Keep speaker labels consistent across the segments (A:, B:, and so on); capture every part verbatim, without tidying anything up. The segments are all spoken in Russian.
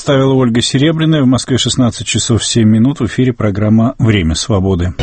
A: представила Ольга Серебряная. В Москве шестнадцать часов семь минут. В эфире программа «Время свободы».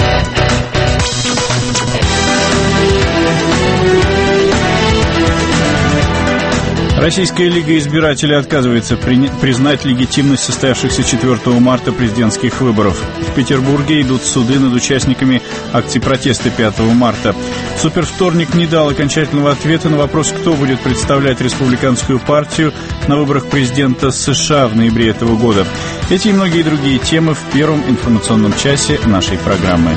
A: Российская лига избирателей отказывается при... признать легитимность состоявшихся четвёртого марта президентских выборов. В Петербурге идут суды над участниками акций протеста пятого марта. Супервторник не дал окончательного ответа на вопрос, кто будет представлять республиканскую партию на выборах президента США в ноябре этого года. Эти и многие другие темы в первом информационном часе нашей программы.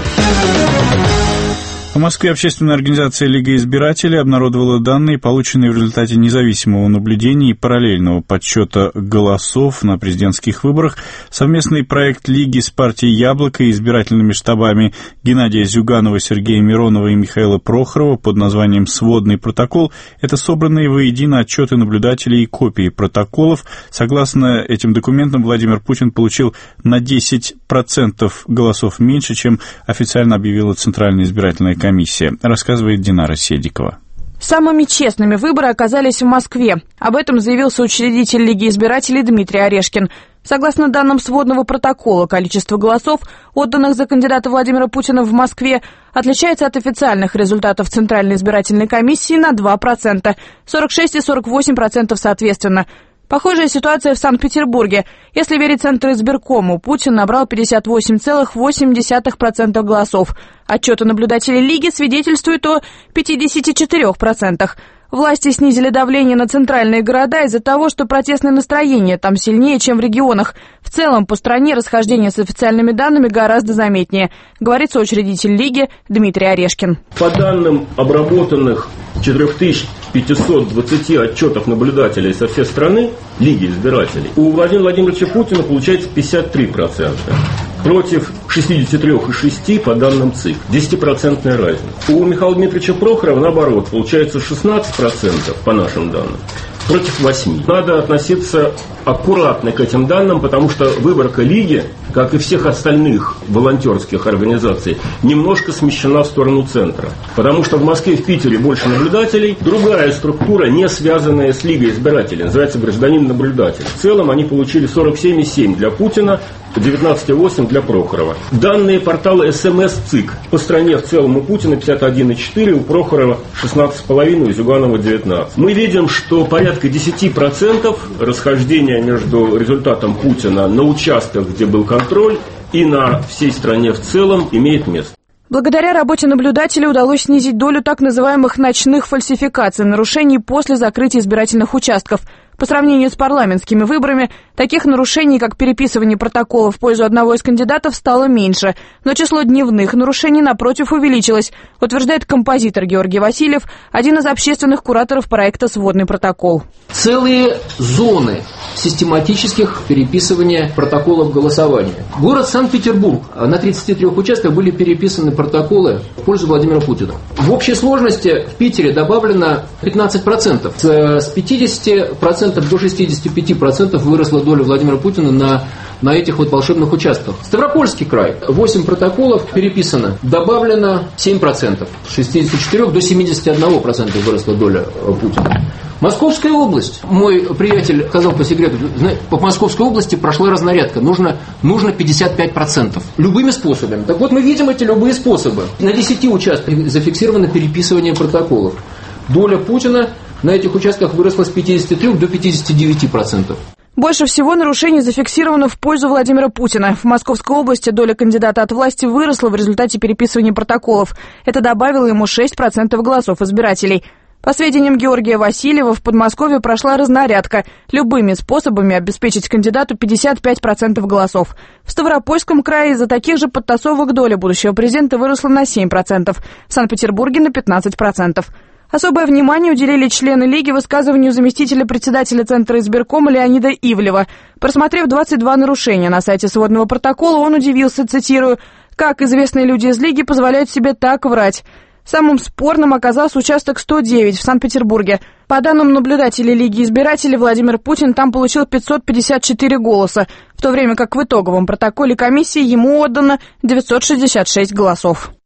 A: В Москве общественная организация «Лига избирателей» обнародовала данные, полученные в результате независимого наблюдения и параллельного подсчета голосов на президентских выборах. Совместный проект Лиги с партией «Яблоко» и избирательными штабами Геннадия Зюганова, Сергея Миронова и Михаила Прохорова под названием «Сводный протокол» — это собранные воедино отчеты наблюдателей и копии протоколов. Согласно этим документам, Владимир Путин получил на десять процентов голосов меньше, чем официально объявила Центральная избирательная комиссия. Комиссия, рассказывает Динара Седикова.
B: Самыми честными выборы оказались в Москве. Об этом заявил соучредитель Лиги избирателей Дмитрий Орешкин. Согласно данным сводного протокола, количество голосов, отданных за кандидата Владимира Путина в Москве, отличается от официальных результатов Центральной избирательной комиссии на два процента, сорок шесть и сорок восемь процентов соответственно. Похожая ситуация в Санкт-Петербурге. Если верить Центризбиркому, Путин набрал пятьдесят восемь целых восемь десятых процента голосов. Отчеты наблюдателей Лиги свидетельствуют о пятьдесят четыре процента. Власти снизили давление на центральные города из-за того, что протестное настроение там сильнее, чем в регионах. В целом, по стране расхождение с официальными данными гораздо заметнее, говорит соучредитель Лиги Дмитрий Орешкин.
C: По данным обработанных четыре тысячи пятьсот двадцать отчетов наблюдателей со всей страны, Лиги избирателей, у Владимира Владимировича Путина получается пятьдесят три процента. Против шестьдесят три целых шесть десятых по данным ЦИК. десятипроцентная разница. У Михаила Дмитриевича Прохорова, наоборот, получается шестнадцать процентов по нашим данным. Против восьми. Надо относиться аккуратно к этим данным, потому что выборка Лиги, как и всех остальных волонтерских организаций, немножко смещена в сторону центра. Потому что в Москве и в Питере больше наблюдателей. Другая структура, не связанная с Лигой избирателей, называется гражданин-наблюдатель. В целом они получили сорок семь целых семь десятых для Путина, девятнадцать целых восемь десятых для Прохорова. Данные портала СМС ЦИК. По стране в целом у Путина пятьдесят один целых четыре десятых, у Прохорова шестнадцать целых пять десятых, у Зюганова девятнадцать. Мы видим, что порядка десять процентов расхождения между результатом Путина на участках, где был контроль, и на всей стране в целом имеет место.
B: Благодаря работе наблюдателей удалось снизить долю так называемых ночных фальсификаций, нарушений после закрытия избирательных участков. По сравнению с парламентскими выборами, таких нарушений, как переписывание протоколов в пользу одного из кандидатов, стало меньше. Но число дневных нарушений, напротив, увеличилось, утверждает композитор Георгий Васильев, один из общественных кураторов проекта «Сводный протокол».
D: Целые зоны систематических переписывания протоколов голосования. Город Санкт-Петербург. На тридцати трёх участках были переписаны протоколы в пользу Владимира Путина. В общей сложности в Питере добавлено пятнадцать процентов. С пятидесяти процентов до шестидесяти пяти процентов выросла доля Владимира Путина на, на этих вот волшебных участках. Ставропольский край. восемь протоколов переписано. Добавлено семь процентов. С шестидесяти четырёх до семидесяти одного процента выросла доля Путина. Московская область. Мой приятель сказал по секрету, по Московской области прошла разнарядка. Нужно, нужно пятьдесят пять процентов. Любыми способами. Так вот, мы видим эти любые способы. На десяти участках зафиксировано переписывание протоколов. Доля Путина на этих участках выросла с пятидесяти трёх до пятидесяти девяти процентов.
B: Больше всего нарушений зафиксировано в пользу Владимира Путина. В Московской области доля кандидата от власти выросла в результате переписывания протоколов. Это добавило ему шесть процентов голосов избирателей. По сведениям Георгия Васильева, в Подмосковье прошла разнарядка. Любыми способами обеспечить кандидату пятьдесят пять процентов голосов. В Ставропольском крае из-за таких же подтасовок доля будущего президента выросла на семь процентов. В Санкт-Петербурге на пятнадцать процентов. Особое внимание уделили члены Лиги высказыванию заместителя председателя Центра избиркома Леонида Ивлева. Просмотрев двадцать два нарушения на сайте сводного протокола, он удивился, цитирую, «Как известные люди из Лиги позволяют себе так врать». Самым спорным оказался участок сто девять в Санкт-Петербурге. По данным наблюдателей Лиги избирателей, Владимир Путин там получил пятьсот пятьдесят четыре голоса, в то время как в итоговом протоколе комиссии ему отдано девятьсот шестьдесят шесть голосов.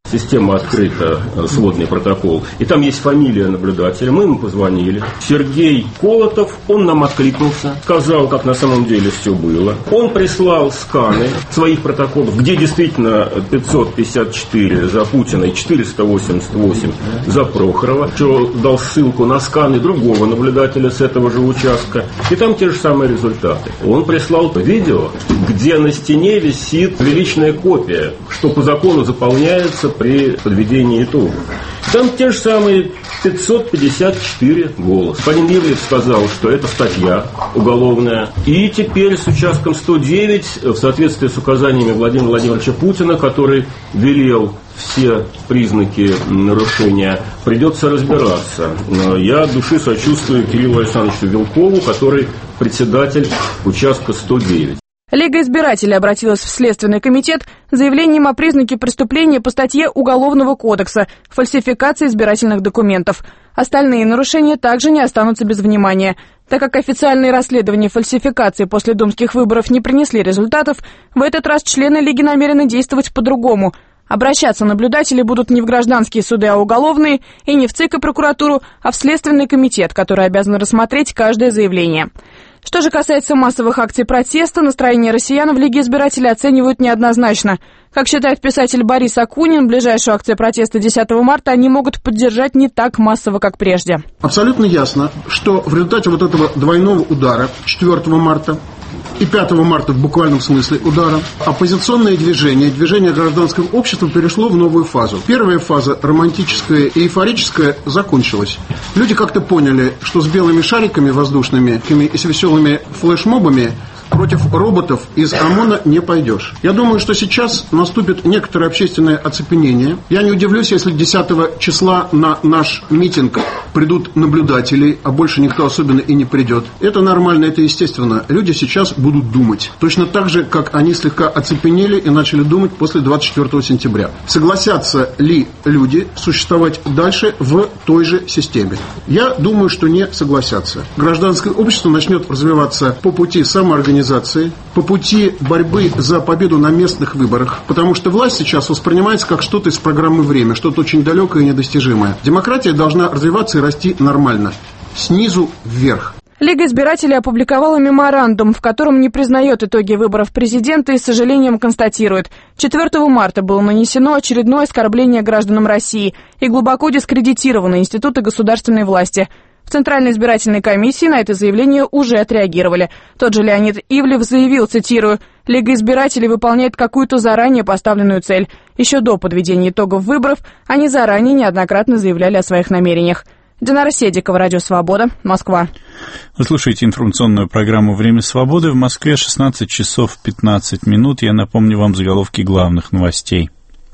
C: Система открыта, сводный протокол. И там есть фамилия наблюдателя. Мы ему позвонили. Сергей Колотов, он нам откликнулся, сказал, как на самом деле все было. Он прислал сканы своих протоколов, где действительно пятьсот пятьдесят четыре за Путина и четыреста восемьдесят восемь за Прохорова. Что дал ссылку на сканы другого наблюдателя с этого же участка. И там те же самые результаты. Он прислал видео, где на стене висит приличная копия, что по закону заполняется при подведении итогов. Там те же самые пятьсот пятьдесят четыре голоса. Господин Ивлев сказал, что это статья уголовная. И теперь с участком сто девять, в соответствии с указаниями Владимира Владимировича Путина, который велел все признаки нарушения, придется разбираться. Я от души сочувствую Кириллу Александровичу Вилкову, который председатель участка сто девять.
B: Лига избирателей обратилась в Следственный комитет с заявлением о признаке преступления по статье Уголовного кодекса «Фальсификация избирательных документов». Остальные нарушения также не останутся без внимания. Так как официальные расследования фальсификации после думских выборов не принесли результатов, в этот раз члены Лиги намерены действовать по-другому. Обращаться наблюдатели будут не в гражданские суды, а уголовные, и не в ЦИК и прокуратуру, а в Следственный комитет, который обязан рассмотреть каждое заявление. Что же касается массовых акций протеста, настроение россиян в Лиге избирателей оценивают неоднозначно. Как считает писатель Борис Акунин, ближайшую акцию протеста десятого марта они могут поддержать не так массово, как прежде.
E: Абсолютно ясно, что в результате вот этого двойного удара четвёртого марта и пятого марта в буквальном смысле удара, оппозиционное движение, движение гражданского общества перешло в новую фазу. Первая фаза, романтическая и эйфорическая, закончилась. Люди как-то поняли, что с белыми шариками воздушными и с веселыми флешмобами против роботов из ОМОНа не пойдешь. Я думаю, что сейчас наступит некоторое общественное оцепенение. Я не удивлюсь, если десятого числа на наш митинг придут наблюдатели, а больше никто особенно и не придет. Это нормально, это естественно. Люди сейчас будут думать. Точно так же, как они слегка оцепенели и начали думать после двадцать четвёртого сентября. Согласятся ли люди существовать дальше в той же системе? Я думаю, что не согласятся. Гражданское общество начнет развиваться по пути самоорганизации, по пути борьбы за победу на местных выборах, потому что власть сейчас воспринимается как что-то из программы «Время», что-то очень далекое и недостижимое. Демократия должна развиваться и расти нормально, снизу вверх.
B: Лига избирателей опубликовала меморандум, в котором не признает итоги выборов президента и с сожалением констатирует: четвёртого марта было нанесено очередное оскорбление гражданам России и глубоко дискредитированы институты государственной власти. В Центральной избирательной комиссии на это заявление уже отреагировали. Тот же Леонид Ивлев заявил, цитирую, «Лига избирателей выполняет какую-то заранее поставленную цель. Еще до подведения итогов выборов они заранее неоднократно заявляли о своих намерениях». Динара Седикова, Радио Свобода, Москва.
A: Вы слушаете информационную программу «Время свободы». В Москве шестнадцать часов пятнадцать минут. Я напомню вам заголовки главных новостей.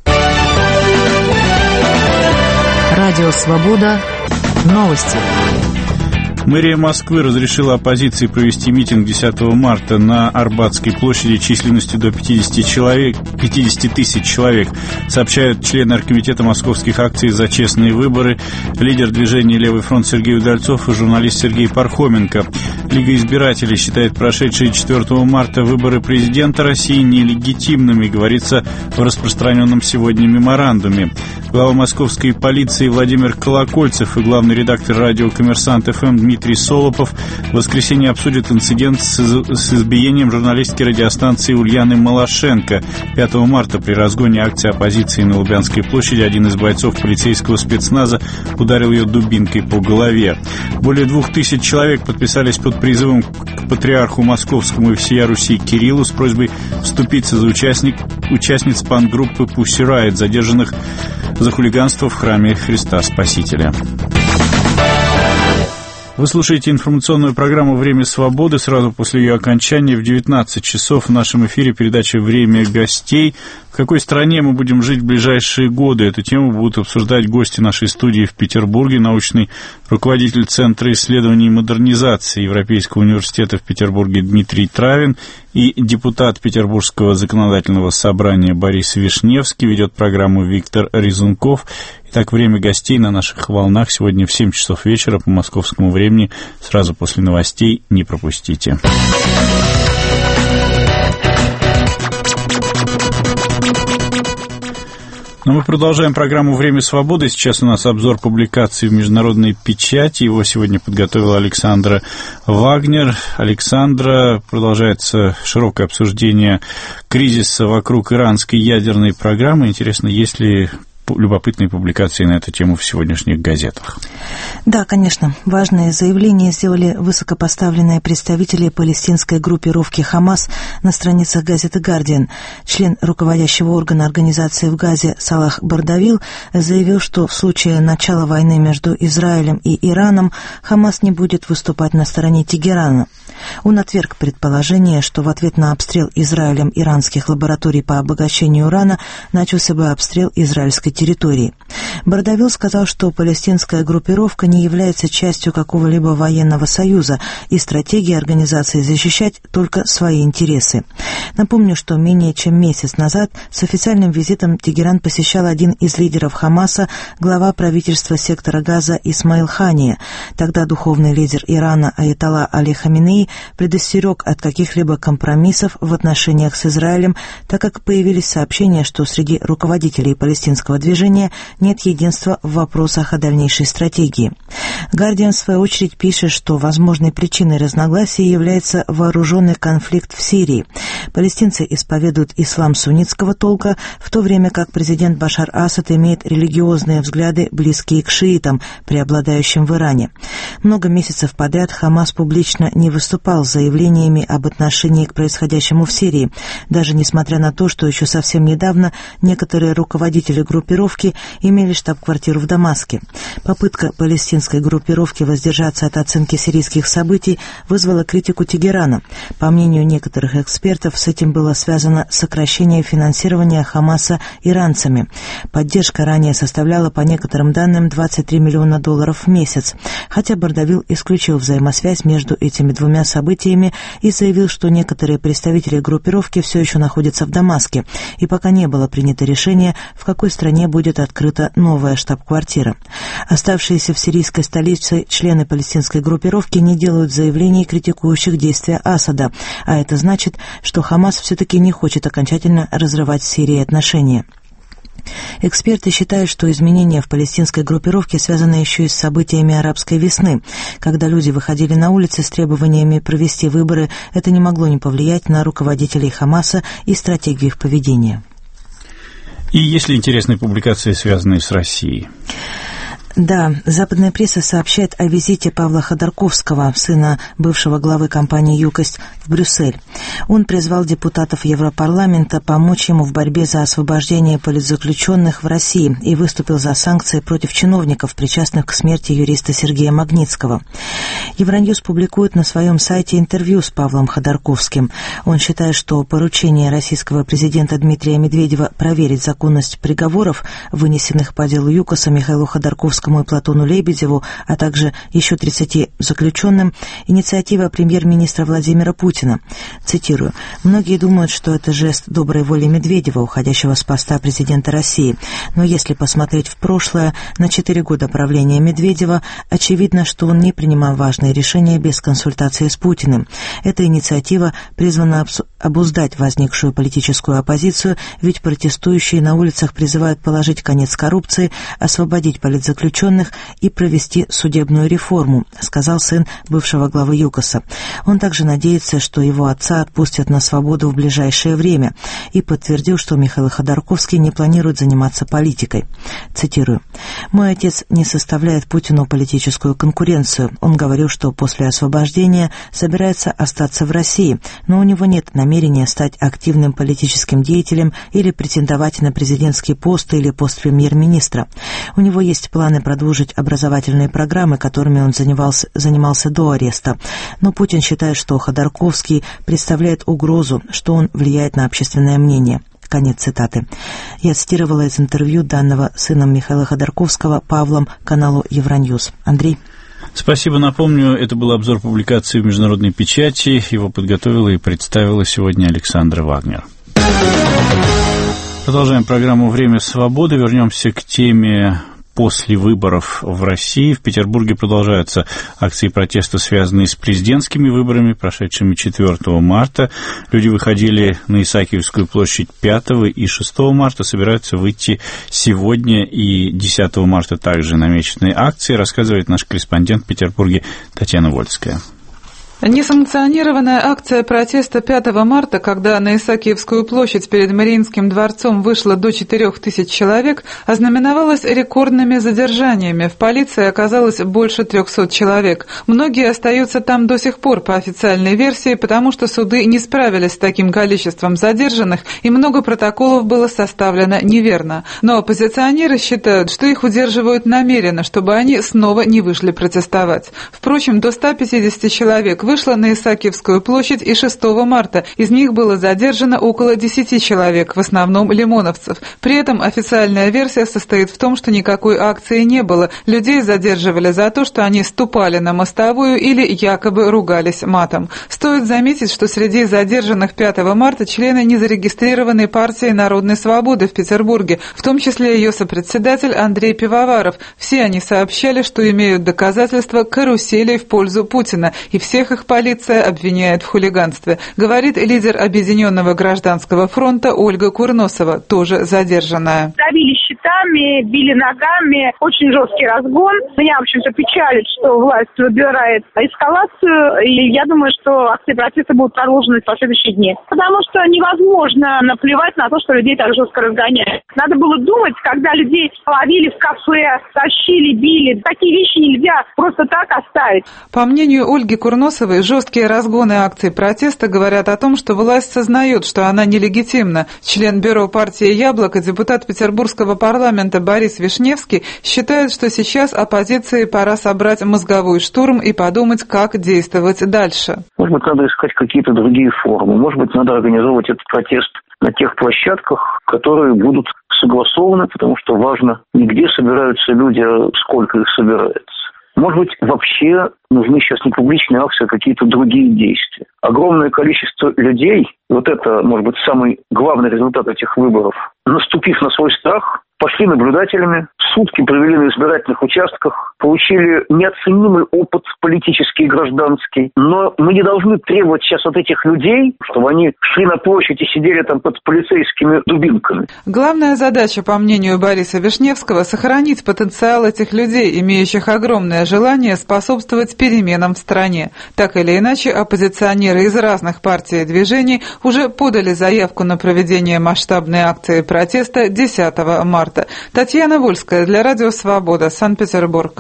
F: Радио Свобода. Новости.
A: Мэрия Москвы разрешила оппозиции провести митинг десятого марта на Арбатской площади численностью до пятидесяти человек, пятидесяти тысяч человек, сообщают члены оргкомитета московских акций «За честные выборы», лидер движения «Левый фронт» Сергей Удальцов и журналист Сергей Пархоменко. Лига избирателей считает прошедшие четвёртого марта выборы президента России нелегитимными, говорится в распространенном сегодня меморандуме. Глава московской полиции Владимир Колокольцев и главный редактор радио «Коммерсант эф эм» Дмитрий Солопов в воскресенье обсудят инцидент с, с избиением журналистки радиостанции Ульяны Малашенко. пятого марта при разгоне акции оппозиции на Лубянской площади один из бойцов полицейского спецназа ударил ее дубинкой по голове. Более двух тысяч человек подписались под призывом к патриарху московскому и всея Руси Кириллу с просьбой вступиться за участник, участниц панк-группы Pussy Riot, задержанных за хулиганство в храме Христа Спасителя. Вы слушаете информационную программу «Время свободы». Сразу после ее окончания в девятнадцать часов в нашем эфире передача «Время гостей». В какой стране мы будем жить в ближайшие годы? Эту тему будут обсуждать гости нашей студии в Петербурге, научный руководитель Центра исследований и модернизации Европейского университета в Петербурге Дмитрий Травин и депутат Петербургского законодательного собрания Борис Вишневский. Ведет программу Виктор Резунков. Итак, «Время гостей» на наших волнах сегодня в семь часов вечера по московскому времени. Сразу после новостей не пропустите. Но мы продолжаем программу «Время свободы». Сейчас у нас обзор публикаций в международной печати. Его сегодня подготовила Александра Вагнер. Александра, продолжается широкое обсуждение кризиса вокруг иранской ядерной программы. Интересно, есть ли любопытные публикации на эту тему в сегодняшних газетах?
G: Да, конечно. Важные заявления сделали высокопоставленные представители палестинской группировки «Хамас» на страницах газеты «Гардиан». Член руководящего органа организации в Газе Салах Бардавил заявил, что в случае начала войны между Израилем и Ираном «Хамас» не будет выступать на стороне Тегерана. Он отверг предположение, что в ответ на обстрел Израилем иранских лабораторий по обогащению урана начался бы обстрел израильской территории. Бардавил сказал, что палестинская группировка не является частью какого-либо военного союза, и стратегия организации защищать только свои интересы. Напомню, что менее чем месяц назад с официальным визитом Тегеран посещал один из лидеров Хамаса, глава правительства сектора Газа Исмаил Хания. Тогда духовный лидер Ирана Аятолла Али Хаминеи предостерег от каких-либо компромиссов в отношениях с Израилем, так как появились сообщения, что среди руководителей палестинского движения нет единства в вопросах о дальнейшей стратегии. «Гардиан» в свою очередь пишет, что возможной причиной разногласий является вооруженный конфликт в Сирии. Палестинцы исповедуют ислам суннитского толка, в то время как президент Башар Асад имеет религиозные взгляды, близкие к шиитам, преобладающим в Иране. Много месяцев подряд Хамас публично не выступал с заявлениями об отношении к происходящему в Сирии, даже несмотря на то, что еще совсем недавно некоторые руководители группировки имели штаб-квартиру в Дамаске. Попытка палестинской группировки воздержаться от оценки сирийских событий вызвала критику Тегерана. По мнению некоторых экспертов, с этим было связано сокращение финансирования Хамаса иранцами. Поддержка ранее составляла, по некоторым данным, двадцать три миллиона долларов в месяц, хотя Бардавил исключил взаимосвязь между этими двумя событиями и заявил, что некоторые представители группировки все еще находятся в Дамаске, и пока не было принято решение, в какой стране будет открыта новая штаб-квартира. Оставшиеся в сирийской столице члены палестинской группировки не делают заявлений, критикующих действия Асада, а это значит, что Хамас все-таки не хочет окончательно разрывать с Сирией отношения. Эксперты считают, что изменения в палестинской группировке связаны еще и с событиями арабской весны. Когда люди выходили на улицы с требованиями провести выборы, это не могло не повлиять на руководителей Хамаса и стратегию их поведения.
A: И есть ли интересные публикации, связанные с Россией?
G: Да, западная пресса сообщает о визите Павла Ходорковского, сына бывшего главы компании «Юкость», в Брюссель. Он призвал депутатов Европарламента помочь ему в борьбе за освобождение политзаключенных в России и выступил за санкции против чиновников, причастных к смерти юриста Сергея Магнитского. Евроньюз публикует на своем сайте интервью с Павлом Ходорковским. Он считает, что поручение российского президента Дмитрия Медведева проверить законность приговоров, вынесенных по делу ЮКОСа Михаилу Ходорковскому и Платону Лебедеву, а также еще тридцати заключенным, инициатива премьер-министра Владимира Путина. Цитирую. «Многие думают, что это жест доброй воли Медведева, уходящего с поста президента России. Но если посмотреть в прошлое, на четыре года правления Медведева, очевидно, что он не принимал важные решения без консультации с Путиным. Эта инициатива призвана обуздать возникшую политическую оппозицию, ведь протестующие на улицах призывают положить конец коррупции, освободить политзаключенных и провести судебную реформу», сказал сын бывшего главы ЮКОСа. Он также надеется, что его отца отпустят на свободу в ближайшее время, и подтвердил, что Михаил Ходорковский не планирует заниматься политикой. Цитирую. «Мой отец не составляет Путину политическую конкуренцию. Он говорил, что после освобождения собирается остаться в России, но у него нет намерения стать активным политическим деятелем или претендовать на президентский пост или пост премьер-министра. У него есть планы продолжить образовательные программы, которыми он занимался, занимался до ареста. Но Путин считает, что Ходорковский представляет угрозу, что он влияет на общественное мнение». Конец цитаты. Я цитировала из интервью данного сыном Михаила Ходорковского Павлом каналу Евроньюз. Андрей.
A: Спасибо. Напомню, это был обзор публикации в международной печати. Его подготовила и представила сегодня Александра Вагнер. Продолжаем программу «Время свободы». Вернемся к теме после выборов в России. В Петербурге продолжаются акции протеста, связанные с президентскими выборами, прошедшими четвёртого марта. Люди выходили на Исаакиевскую площадь пятого и шестого марта, собираются выйти сегодня и десятого марта также намеченные акции, рассказывает наш корреспондент в Петербурге Татьяна Вольская.
H: Несанкционированная акция протеста пятого марта, когда на Исаакиевскую площадь перед Мариинским дворцом вышло до четырех тысяч человек, ознаменовалась рекордными задержаниями. В полиции оказалось больше трехсот человек. Многие остаются там до сих пор по официальной версии, потому что суды не справились с таким количеством задержанных, и много протоколов было составлено неверно. Но оппозиционеры считают, что их удерживают намеренно, чтобы они снова не вышли протестовать. Впрочем, до ста пятидесяти человек вышла на Исаакиевскую площадь и шестого марта. Из них было задержано около десяти человек, в основном лимоновцев. При этом официальная версия состоит в том, что никакой акции не было. Людей задерживали за то, что они ступали на мостовую или якобы ругались матом. Стоит заметить, что среди задержанных пятого марта члены незарегистрированной партии Народной свободы в Петербурге, в том числе ее сопредседатель Андрей Пивоваров. Все они сообщали, что имеют доказательства каруселей в пользу Путина, и всех их полиция обвиняет в хулиганстве, говорит лидер Объединенного гражданского фронта Ольга Курносова, тоже задержанная.
I: Давили щитами, били ногами, очень жесткий разгон. Меня, в общем-то, печалит, что власть выбирает эскалацию, и я думаю, что акции протеста будут продолжены в последующие дни. Потому что невозможно наплевать на то, что людей так жестко разгоняют. Надо было думать, когда людей ловили в кафе, тащили, били. Такие вещи нельзя просто так оставить.
H: По мнению Ольги Курносовой, жесткие разгоны акций протеста говорят о том, что власть сознает, что она нелегитимна. Член бюро партии «Яблоко», депутат Петербургского парламента Борис Вишневский считает, что сейчас оппозиции пора собрать мозговой штурм и подумать, как действовать дальше.
J: Может быть, надо искать какие-то другие формы. Может быть, надо организовывать этот протест на тех площадках, которые будут согласованы, потому что важно не где собираются люди, а сколько их собирается. Может быть, вообще нужны сейчас не публичные акции, а какие-то другие действия. Огромное количество людей, вот это, может быть, самый главный результат этих выборов, наступив на свой страх, пошли наблюдателями, сутки провели на избирательных участках, получили неоценимый опыт политический и гражданский. Но мы не должны требовать сейчас от этих людей, чтобы они шли на площадь и сидели там под полицейскими дубинками.
H: Главная задача, по мнению Бориса Вишневского, сохранить потенциал этих людей, имеющих огромное желание способствовать переменам в стране. Так или иначе, оппозиционеры из разных партий и движений уже подали заявку на проведение масштабной акции протеста десятого марта. Татьяна Вольская для Радио Свобода, Санкт-Петербург.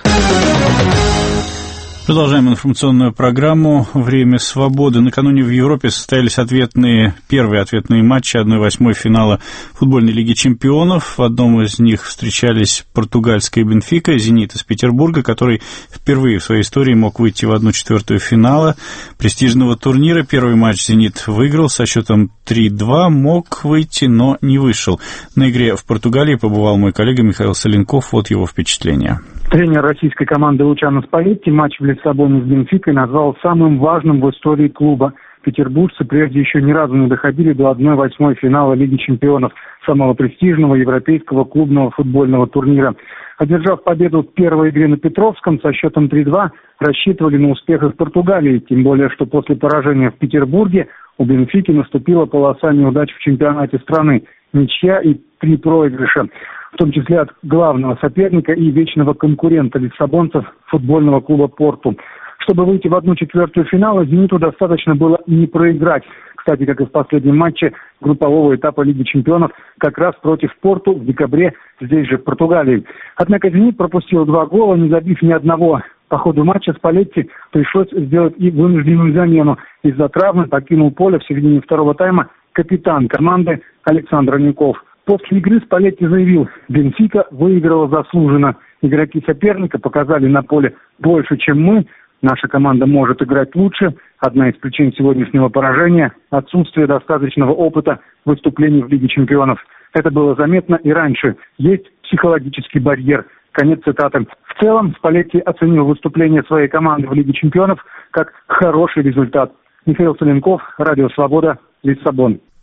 A: Продолжаем информационную программу «Время свободы». Накануне в Европе состоялись ответные, первые ответные матчи одной восьмой финала футбольной лиги чемпионов. В одном из них встречались португальская «Бенфика», «Зенит» из Петербурга, который впервые в своей истории мог выйти в одну четвертую финала престижного турнира. Первый матч «Зенит» выиграл со счетом три-два, мог выйти, но не вышел. На игре в Португалии побывал мой коллега Михаил Соленков. Вот его впечатления.
K: Тренер российской команды Лучано Спалетти матч в Лиссабоне с Бенфикой назвал самым важным в истории клуба. Петербуржцы прежде еще ни разу не доходили до одной восьмой финала Лиги чемпионов, самого престижного европейского клубного футбольного турнира. Одержав победу в первой игре на Петровском со счетом три-два, рассчитывали на успех в Португалии, тем более, что после поражения в Петербурге у Бенфики наступила полоса неудач в чемпионате страны. Ничья и три проигрыша, в том числе от главного соперника и вечного конкурента лиссабонцев футбольного клуба «Порту». Чтобы выйти в одну четвертую финала, «Зениту» достаточно было не проиграть. Кстати, как и в последнем матче группового этапа Лиги чемпионов, как раз против «Порту» в декабре здесь же, в Португалии. Однако «Зенит» пропустил два гола, не забив ни одного. По ходу матча Спалетти пришлось сделать и вынужденную замену. Из-за травмы покинул поле в середине второго тайма капитан команды Александр Ников. После игры Спалетти заявил: «Бенфика выиграла заслуженно. Игроки соперника показали на поле больше, чем мы. Наша команда может играть лучше. Одна из причин сегодняшнего поражения – отсутствие достаточного опыта выступлений в Лиге чемпионов. Это было заметно и раньше. Есть психологический барьер». Конец цитаты. В целом, Спалетти оценил выступление своей команды в Лиге чемпионов как хороший результат. Михаил Соленков, Радио Свобода, Лиссабон.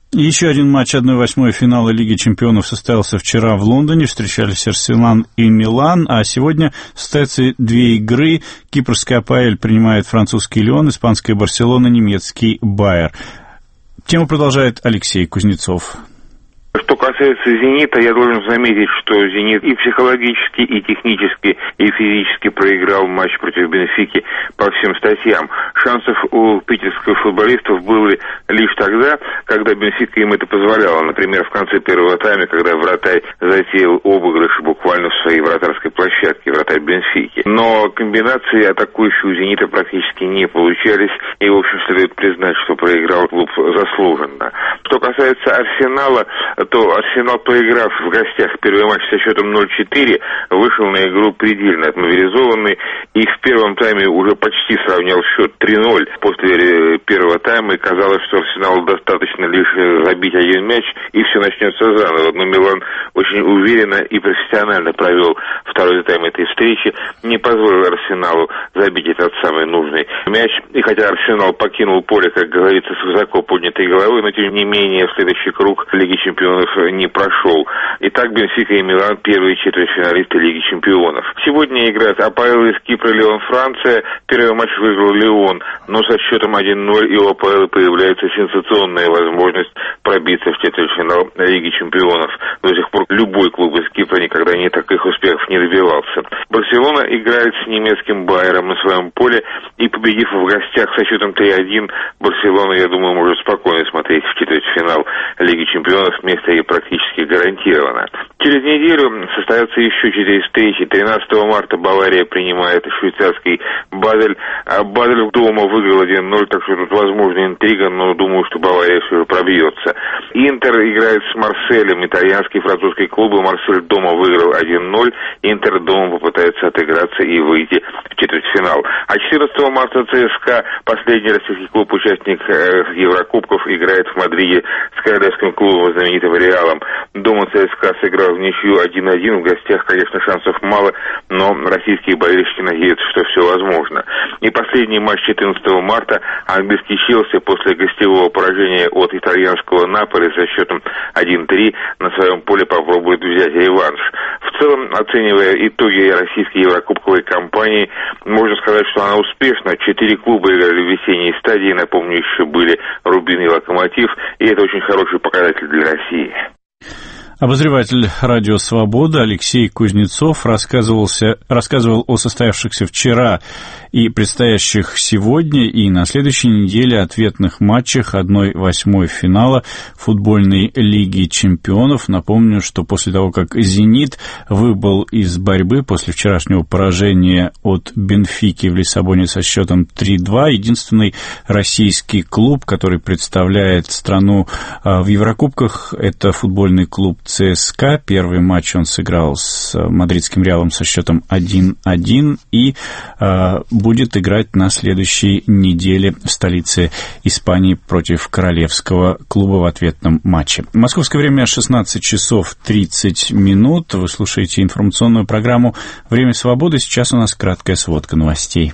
A: Еще один матч одна восьмая финала Лиги чемпионов состоялся вчера в Лондоне. Встречались Арсенал и Милан, а сегодня состоятся две игры. Кипрская АПЛ принимает французский Лион, испанская Барселона, немецкий Байер. Тему продолжает Алексей Кузнецов.
L: Что касается «Зенита», я должен заметить, что «Зенит» и психологически, и технически, и физически проиграл матч против «Бенфики» по всем статьям. Шансов у питерских футболистов было лишь тогда, когда «Бенфика» им это позволяла. Например, в конце первого тайма, когда вратарь затеял обыгрыш буквально в своей вратарской площадке, вратарь «Бенфики». Но комбинации атакующие у «Зенита» практически не получались, и, в общем, следует признать, что проиграл клуб заслуженно. Что касается «Арсенала», то Арсенал, проиграв в гостях первый матч со счетом ноль четыре, вышел на игру предельно отмобилизованный и в первом тайме уже почти сравнял счет три ноль. После первого тайма казалось, что Арсеналу достаточно лишь забить один мяч и все начнется заново. Но Милан очень уверенно и профессионально провел второй тайм этой встречи, не позволил Арсеналу забить этот самый нужный мяч. И хотя Арсенал покинул поле, как говорится, с высоко поднятой головой, но тем не менее в следующий круг Лиги чемпионов не прошел. Итак, Бенфика и Милан — первые четвертьфиналисты Лиги чемпионов. Сегодня играет АПЛ из Кипра, Лион, Франция. Первый матч выиграл Лион, но со счетом один ноль и у АПЛ появляется сенсационная возможность пробиться в четвертьфинал Лиги чемпионов. До сих пор любой клуб из Кипра никогда не таких успехов не добивался. Барселона играет с немецким Байером на своем поле, и, победив в гостях со счетом три один, Барселона, я думаю, может спокойно смотреть в четвертьфинал Лиги чемпионов. Место ей практически гарантировано. Через неделю состоятся еще четыре встречи. тринадцатого марта Бавария принимает швейцарский Базель. А Базель дома выиграл один ноль, так что тут возможна интрига, но думаю, что Бавария все же пробьется. Интер играет с Марселем, итальянский и французский клубы. Марсель дома выиграл один ноль. Интер дома попытается отыграться и выйти в четвертьфинал. А четырнадцатого марта ЦСКА, последний российский клуб, участник э, Еврокубков, играет в Мадриде с королевским клубом, знаменитым Реалом. Дома ЦСКА сыграл в ничью один один. В гостях, конечно, шансов мало, но российские болельщики надеются, что все возможно. И последний матч четырнадцатого марта. Английский Челси после гостевого поражения от итальянского Наполи со счетом один три на своем поле попробует взять реванш. В целом, оценивая итоги российской еврокубковой кампании, можно сказать, что она успешна. Четыре клуба играли в весенней стадии, напомню, еще были Рубин и Локомотив, и это очень хороший показатель для России.
A: Обозреватель «Радио Свобода» Алексей Кузнецов рассказывался, рассказывал о состоявшихся вчера и предстоящих сегодня и на следующей неделе ответных матчах одна восьмая финала футбольной Лиги чемпионов. Напомню, что после того, как «Зенит» выбыл из борьбы после вчерашнего поражения от Бенфики в Лиссабоне со счетом три два, единственный российский клуб, который представляет страну в Еврокубках, это футбольный клуб ЦСКА. Первый матч он сыграл с мадридским Реалом со счетом один один и э, будет играть на следующей неделе в столице Испании против королевского клуба в ответном матче. Московское время шестнадцать часов тридцать минут. Вы слушаете информационную программу «Время свободы». Сейчас у нас краткая сводка новостей.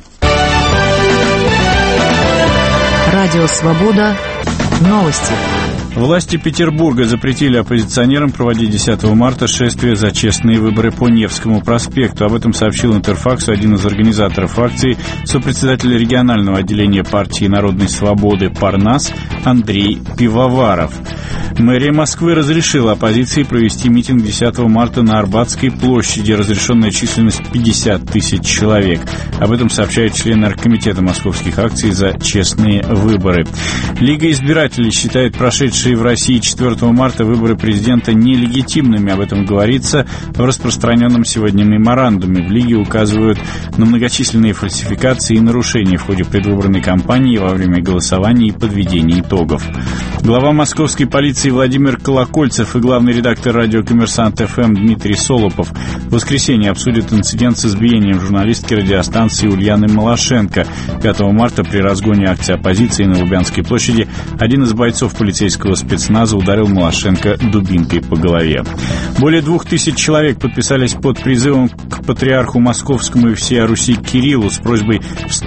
F: Радио «Свобода». Новости.
A: Власти Петербурга запретили оппозиционерам проводить десятого марта шествие за честные выборы по Невскому проспекту. Об этом сообщил Интерфаксу один из организаторов акции, сопредседатель регионального отделения партии Народной свободы «Парнас» Андрей Пивоваров. Мэрия Москвы разрешила оппозиции провести митинг десятого марта на Арбатской площади. Разрешенная численность пятьдесят тысяч человек. Об этом сообщают члены оргкомитета московских акций за честные выборы. Лига избирателей считает прошедшие в России четвертого марта выборы президента нелегитимными. Об этом говорится в распространенном сегодня меморандуме. В Лиге указывают на многочисленные фальсификации и нарушения в ходе предвыборной кампании во время голосования и подведения итогов. Глава московской полиции Владимир Колокольцев и главный редактор радио «Коммерсант ФМ» Дмитрий Солопов в воскресенье обсудят инцидент с избиением журналистки радиостанции Ульяны Малашенко. пятого марта при разгоне акции оппозиции на Лубянской площади один из бойцов полицейского спецназа ударил Малашенко дубинкой по голове. Более двух тысяч человек подписались под призывом к патриарху московскому и всей Руси Кириллу с просьбой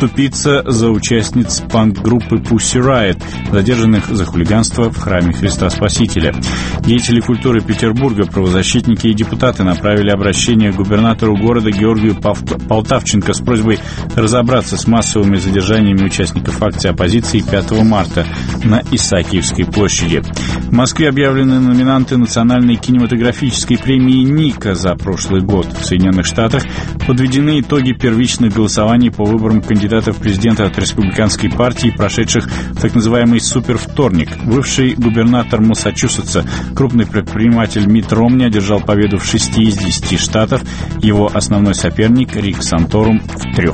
A: вступиться за участниц панк-группы Pussy Riot, задержанных за хулиганство в храме Христа Спасителя. Деятели культуры Петербурга, правозащитники и депутаты направили обращение к губернатору города Георгию Полтавченко с просьбой разобраться с массовыми задержаниями участников акции оппозиции пятого марта на Исаакиевской площади. В Москве объявлены номинанты Национальной кинематографической премии «Ника» за прошлый год. В Соединенных Штатах подведены итоги первичных голосований по выборам кандидатов в президенты от республиканской партии, прошедших в так называемый супервторник. Бывший губернатор Массачусетса, крупный предприниматель Митт Ромни, одержал победу в шести из десяти штатов. Его основной соперник Рик Санторум в трех.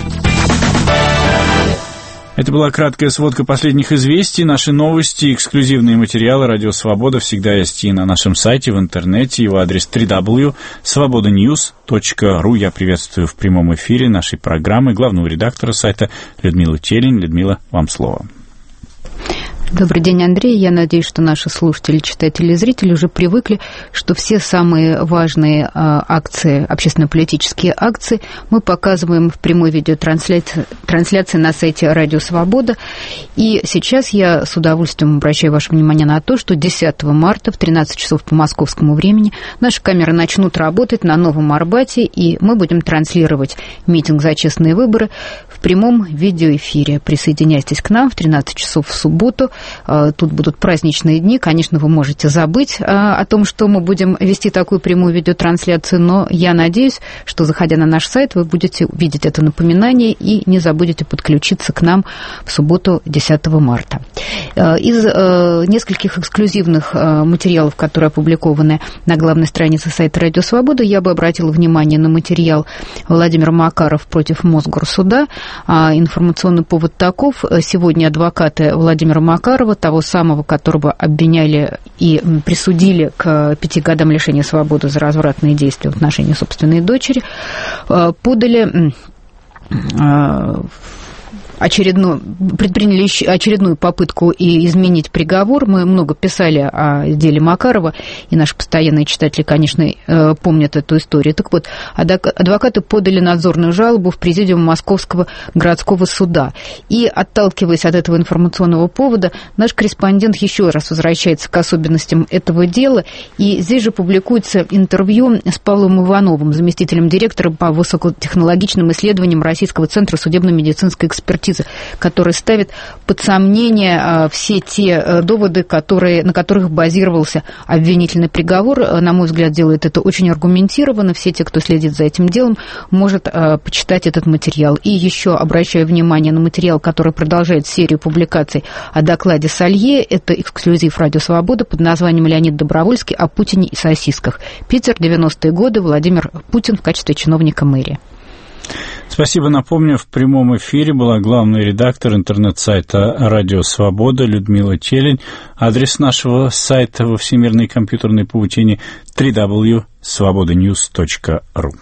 A: Это была краткая сводка последних известий. Наши новости, эксклюзивные материалы «Радио Свобода» всегда есть и на нашем сайте в интернете. Его адрес дабл ю дабл ю дабл ю точка свобода ньюс точка ру. Я приветствую в прямом эфире нашей программы главного редактора сайта Людмилу Телень. Людмила, вам слово.
M: Добрый день, Андрей. Я надеюсь, что наши слушатели, читатели и зрители уже привыкли, что все самые важные а, акции, общественно-политические акции, мы показываем в прямой видеотрансляции трансляции на сайте Радио Свобода. И сейчас я с удовольствием обращаю ваше внимание на то, что десятого марта в тринадцать часов по московскому времени наши камеры начнут работать на Новом Арбате, и мы будем транслировать митинг за честные выборы в прямом видеоэфире. Присоединяйтесь к нам в тринадцать часов в субботу. Тут будут праздничные дни. Конечно, вы можете забыть о том, что мы будем вести такую прямую видеотрансляцию, но я надеюсь, что, заходя на наш сайт, вы будете видеть это напоминание и не забудете подключиться к нам в субботу десятого марта. Из нескольких эксклюзивных материалов, которые опубликованы на главной странице сайта Радио Свобода, я бы обратила внимание на материал Владимир Макаров против Мосгорсуда. Информационный повод таков. Сегодня адвокаты Владимира Макарова, того самого, которого обвиняли и присудили к пяти годам лишения свободы за развратные действия в отношении собственной дочери, подали очередную, предприняли очередную попытку и изменить приговор. Мы много писали о деле Макарова, и наши постоянные читатели, конечно, помнят эту историю. Так вот, адвокаты подали надзорную жалобу в президиум Московского городского суда. И, отталкиваясь от этого информационного повода, наш корреспондент еще раз возвращается к особенностям этого дела. И здесь же публикуется интервью с Павлом Ивановым, заместителем директора по высокотехнологичным исследованиям Российского центра судебно-медицинской экспертизы, который ставит под сомнение все те доводы, которые, на которых базировался обвинительный приговор. На мой взгляд, делает это очень аргументированно. Все те, кто следит за этим делом, может почитать этот материал. И еще обращаю внимание на материал, который продолжает серию публикаций о докладе Салье. Это эксклюзив «Радио Свобода» под названием «Леонид Добровольский о Путине и сосисках». Питер, девяностые годы, Владимир Путин в качестве чиновника мэрии.
A: Спасибо. Напомню, в прямом эфире была главный редактор интернет-сайта «Радио Свобода» Людмила Телень. Адрес нашего сайта во всемирной компьютерной паутине дабл ю дабл ю дабл ю точка свобода ньюс точка ру.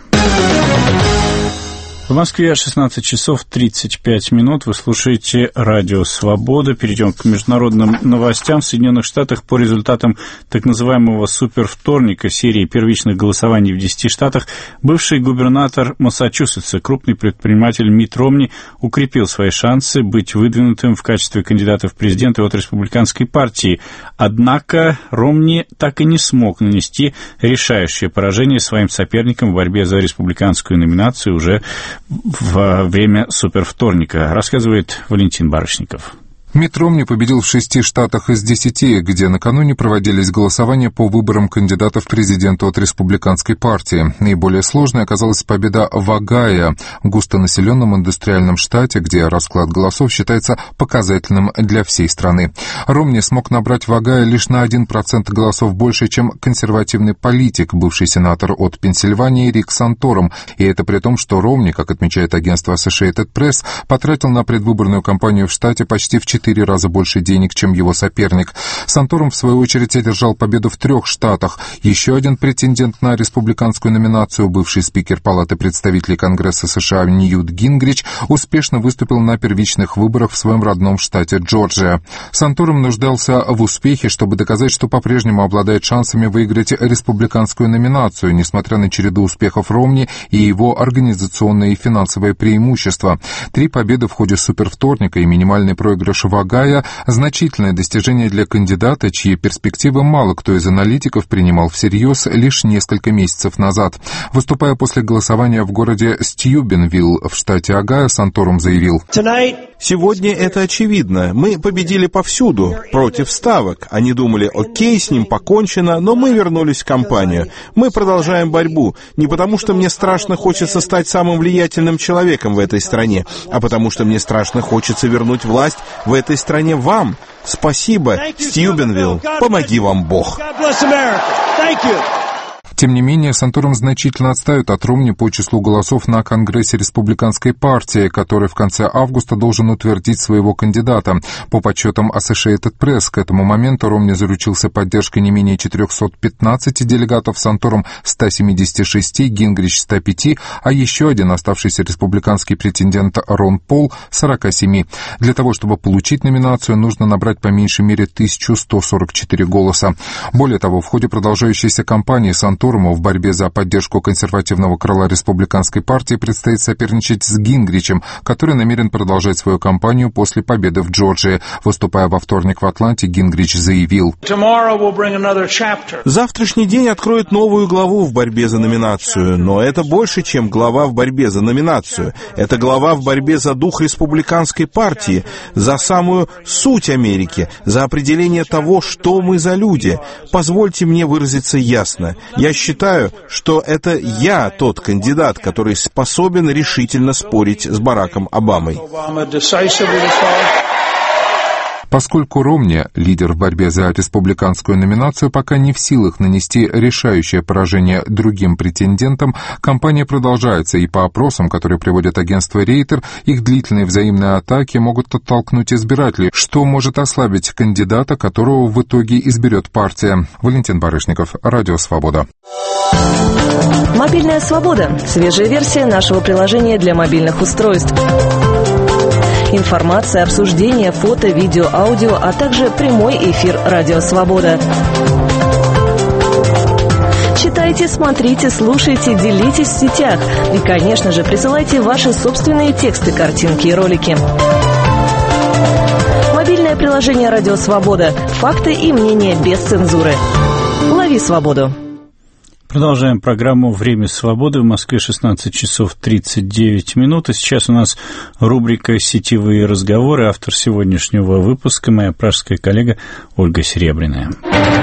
A: В Москве шестнадцать часов тридцать пять минут. Вы слушаете «Радио Свобода». Перейдем к международным новостям. В Соединенных Штатах по результатам так называемого супервторника серии первичных голосований в десяти штатах бывший губернатор Массачусетса, крупный предприниматель Митт Ромни, укрепил свои шансы быть выдвинутым в качестве кандидата в президенты от республиканской партии. Однако Ромни так и не смог нанести решающее поражение своим соперникам в борьбе за республиканскую номинацию уже во время супервторника, рассказывает Валентин Барышников.
N: Митт Ромни победил в шести штатах из десяти, где накануне проводились голосования по выборам кандидатов в президенты от республиканской партии. Наиболее сложной оказалась победа в Огайо, густонаселенном индустриальном штате, где расклад голосов считается показательным для всей страны. Ромни смог набрать в Огайо лишь на один процент голосов больше, чем консервативный политик, бывший сенатор от Пенсильвании Рик Санторум. И это при том, что Ромни, как отмечает агентство Associated Press, потратил на предвыборную кампанию в штате почти в четыре четыре раза больше денег, чем его соперник. Санторум, в свою очередь, одержал победу в трех штатах. Еще один претендент на республиканскую номинацию, бывший спикер Палаты представителей Конгресса США Ньют Гингрич, успешно выступил на первичных выборах в своем родном штате Джорджия. Санторум нуждался в успехе, чтобы доказать, что по-прежнему обладает шансами выиграть республиканскую номинацию, несмотря на череду успехов Ромни и его организационные и финансовые преимущества. Три победы в ходе супервторника и минимальный проигрыш Вагая – значительное достижение для кандидата, чьи перспективы мало кто из аналитиков принимал всерьез лишь несколько месяцев назад. Выступая после голосования в городе Стьюбенвилл в штате Огайо, Санторум заявил:
O: «Сегодня это очевидно. Мы победили повсюду, против ставок. Они думали, окей, с ним покончено, но мы вернулись в кампанию. Мы продолжаем борьбу. Не потому, что мне страшно хочется стать самым влиятельным человеком в этой стране, а потому, что мне страшно хочется вернуть власть в этой стране вам. Спасибо, Стьюбенвилл. Помоги вам Бог».
N: Тем не менее, Санторум значительно отстает от Ромни по числу голосов на Конгрессе Республиканской партии, который в конце августа должен утвердить своего кандидата. По подсчетам Associated Press, к этому моменту Ромни заручился поддержкой не менее четырехсот пятнадцати делегатов, Санторум ста семидесяти шести, Гингрич ста пяти, а еще один оставшийся республиканский претендент Рон Пол сорока семи. Для того, чтобы получить номинацию, нужно набрать по меньшей мере тысячу сто сорок четыре голоса. Более того, в ходе продолжающейся кампании Санторум в борьбе за поддержку консервативного крыла республиканской партии предстоит соперничать с Гингричем, который намерен продолжать свою кампанию после победы в Джорджии. Выступая во вторник в Атланте, Гингрич заявил:
O: «Завтрашний день откроет новую главу в борьбе за номинацию, но это больше, чем глава в борьбе за номинацию. Это глава в борьбе за дух республиканской партии, за самую суть Америки, за определение того, что мы за люди. Позвольте мне выразиться ясно. Я считаю, что это я тот кандидат, который способен решительно спорить с Бараком Обамой».
N: Поскольку Ромни, лидер в борьбе за республиканскую номинацию, пока не в силах нанести решающее поражение другим претендентам, кампания продолжается, и по опросам, которые приводит агентство Рейтер, их длительные взаимные атаки могут оттолкнуть избирателей, что может ослабить кандидата, которого в итоге изберет партия. Валентин Барышников, Радио Свобода.
P: Мобильная свобода. Свежая версия нашего приложения для мобильных устройств. Информация, обсуждение, фото, видео, аудио, а также прямой эфир «Радио Свобода». Читайте, смотрите, слушайте, делитесь в сетях. И, конечно же, присылайте ваши собственные тексты, картинки и ролики. Мобильное приложение «Радио Свобода». Факты и мнения без цензуры. Лови свободу.
A: Продолжаем программу «Время свободы». В Москве шестнадцать часов тридцать девять минут. И сейчас у нас рубрика «Сетевые разговоры». Автор сегодняшнего выпуска — моя пражская коллега Ольга Серебряная.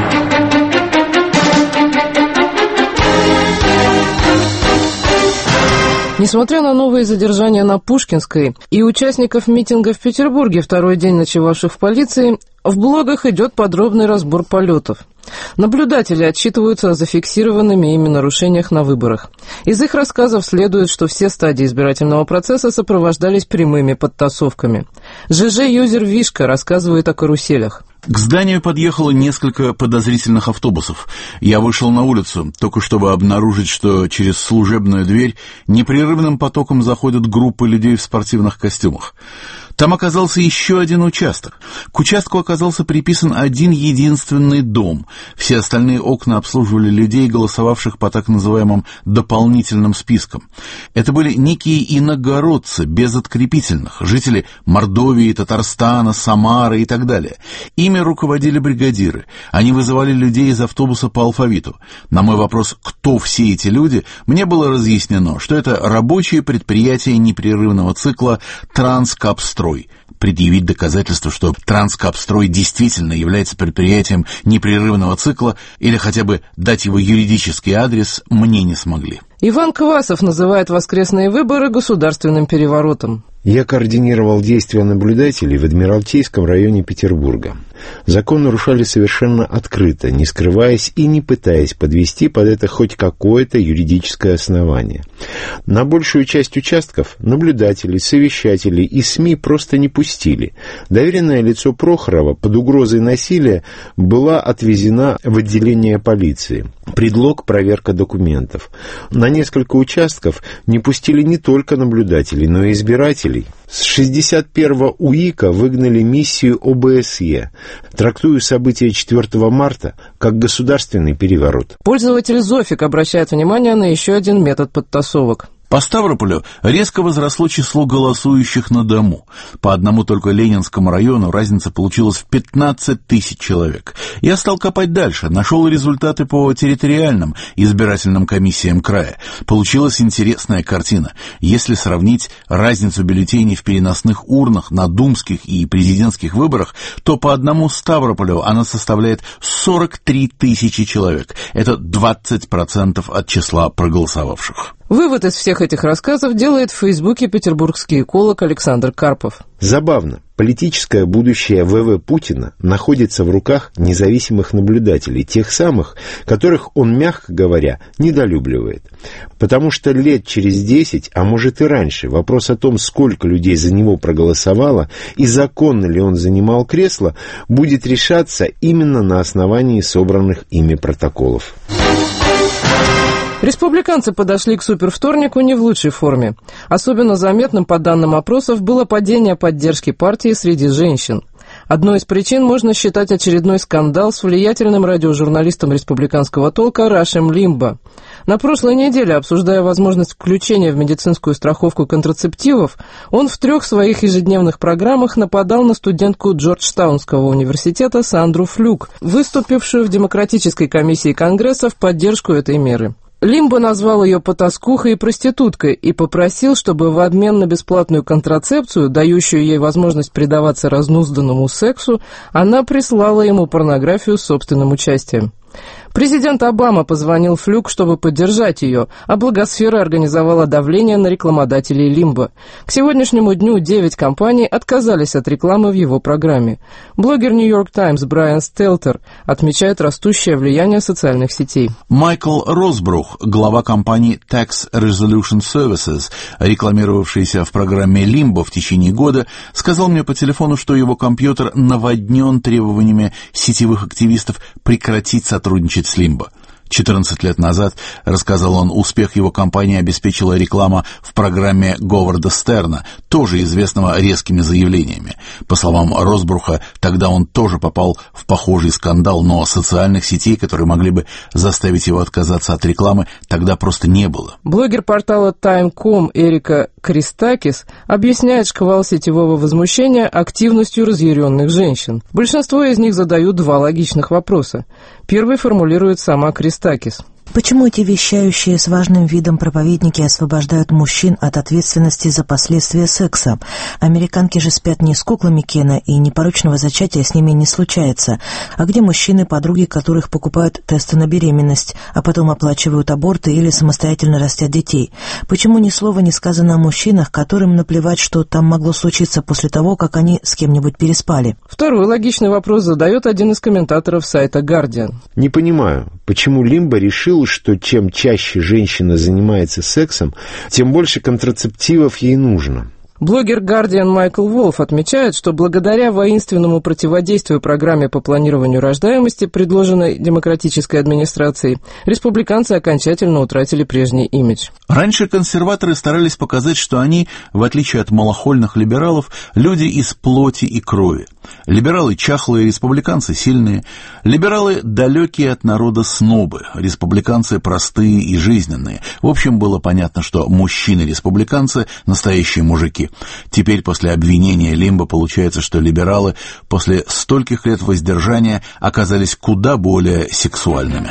Q: Несмотря на новые задержания на Пушкинской и участников митинга в Петербурге, второй день ночевавших в полиции, в блогах идет подробный разбор полетов. Наблюдатели отчитываются о зафиксированными ими нарушениях на выборах. Из их рассказов следует, что все стадии избирательного процесса сопровождались прямыми подтасовками. ЖЖ-юзер Вишка рассказывает о каруселях.
R: К зданию подъехало несколько подозрительных автобусов. Я вышел на улицу, только чтобы обнаружить, что через служебную дверь непрерывным потоком заходят группы людей в спортивных костюмах. Там оказался еще один участок. К участку оказался приписан один единственный дом. Все остальные окна обслуживали людей, голосовавших по так называемым дополнительным спискам. Это были некие иногородцы, без открепительных, жители Мордовии, Татарстана, Самары и так далее. Ими руководили бригадиры. Они вызывали людей из автобуса по алфавиту. На мой вопрос, кто все эти люди, мне было разъяснено, что это рабочие предприятия непрерывного цикла «Транскапстрой». Предъявить доказательство, что Транскапстрой действительно является предприятием непрерывного цикла, или хотя бы дать его юридический адрес, мне не смогли.
Q: Иван Квасов называет воскресные выборы государственным переворотом.
S: Я координировал действия наблюдателей в Адмиралтейском районе Петербурга. Закон нарушали совершенно открыто, не скрываясь и не пытаясь подвести под это хоть какое-то юридическое основание. На большую часть участков наблюдателей, совещателей и СМИ просто не пустили. Доверенное лицо Прохорова под угрозой насилия была отвезена в отделение полиции. Предлог — проверка документов. На несколько участков не пустили не только наблюдателей, но и избирателей. С шестьдесят первого УИКа выгнали миссию ОБСЕ. Трактую события четвёртого марта как государственный переворот.
Q: Пользователь Зофик обращает внимание на еще один метод подтасовок.
R: По Ставрополю резко возросло число голосующих на дому. По одному только Ленинскому району разница получилась в пятнадцать тысяч человек. Я стал копать дальше, нашел результаты по территориальным избирательным комиссиям края. Получилась интересная картина. Если сравнить разницу бюллетеней в переносных урнах на думских и президентских выборах, то по одному Ставрополю она составляет сорок три тысячи человек. Это двадцать процентов от числа проголосовавших.
Q: Вывод из всех этих рассказов делает в Фейсбуке петербургский эколог Александр Карпов.
S: Забавно. Политическое будущее ВВ Путина находится в руках независимых наблюдателей, тех самых, которых он, мягко говоря, недолюбливает. Потому что лет через десять, а может и раньше, вопрос о том, сколько людей за него проголосовало и законно ли он занимал кресло, будет решаться именно на основании собранных ими протоколов.
Q: Республиканцы подошли к супервторнику не в лучшей форме. Особенно заметным, по данным опросов, было падение поддержки партии среди женщин. Одной из причин можно считать очередной скандал с влиятельным радиожурналистом республиканского толка Рашем Лимбо. На прошлой неделе, обсуждая возможность включения в медицинскую страховку контрацептивов, он в трех своих ежедневных программах нападал на студентку Джорджтаунского университета Сандру Флюк, выступившую в Демократической комиссии Конгресса в поддержку этой меры. Лимбо назвал ее потаскухой и проституткой и попросил, чтобы в обмен на бесплатную контрацепцию, дающую ей возможность предаваться разнузданному сексу, она прислала ему порнографию с собственным участием. Президент Обама позвонил Флюк, чтобы поддержать ее, а Благосфера организовала давление на рекламодателей Лимбо. К сегодняшнему дню девять компаний отказались от рекламы в его программе. Блогер New York Times Брайан Стелтер отмечает растущее влияние социальных сетей.
R: Майкл Росбрух, глава компании Tax Resolution Services, рекламировавшийся в программе Лимбо в течение года, сказал мне по телефону, что его компьютер наводнен требованиями сетевых активистов прекратить сотрудничать с Лимбо. четырнадцать лет назад, рассказал он, успех его компании обеспечила реклама в программе Говарда Стерна, тоже известного резкими заявлениями. По словам Росбруха, тогда он тоже попал в похожий скандал, но социальных сетей, которые могли бы заставить его отказаться от рекламы, тогда просто не было.
Q: Блогер портала Time точка ком Эрика Кристакис объясняет шквал сетевого возмущения активностью разъяренных женщин. Большинство из них задают два логичных вопроса. Первый формулирует сама Кристакис.
G: Почему эти вещающие с важным видом проповедники освобождают мужчин от ответственности за последствия секса? Американки же спят не с куклами Кена, и непорочного зачатия с ними не случается. А где мужчины, подруги которых покупают тесты на беременность, а потом оплачивают аборты или самостоятельно растят детей? Почему ни слова не сказано о мужчинах, которым наплевать, что там могло случиться после того, как они с кем-нибудь переспали?
Q: Второй логичный вопрос задает один из комментаторов сайта Guardian.
S: Не понимаю, почему Лимбо решил, что чем чаще женщина занимается сексом, тем больше контрацептивов ей нужно.
Q: Блогер Guardian Майкл Волф отмечает, что благодаря воинственному противодействию программе по планированию рождаемости, предложенной демократической администрацией, республиканцы окончательно утратили прежний имидж.
R: Раньше консерваторы старались показать, что они, в отличие от малохольных либералов, люди из плоти и крови. Либералы чахлые, республиканцы сильные. Либералы далекие от народа снобы, республиканцы простые и жизненные. В общем, было понятно, что мужчины-республиканцы – настоящие мужики. Теперь после обвинения Лимбо получается, что либералы после стольких лет воздержания оказались куда более сексуальными.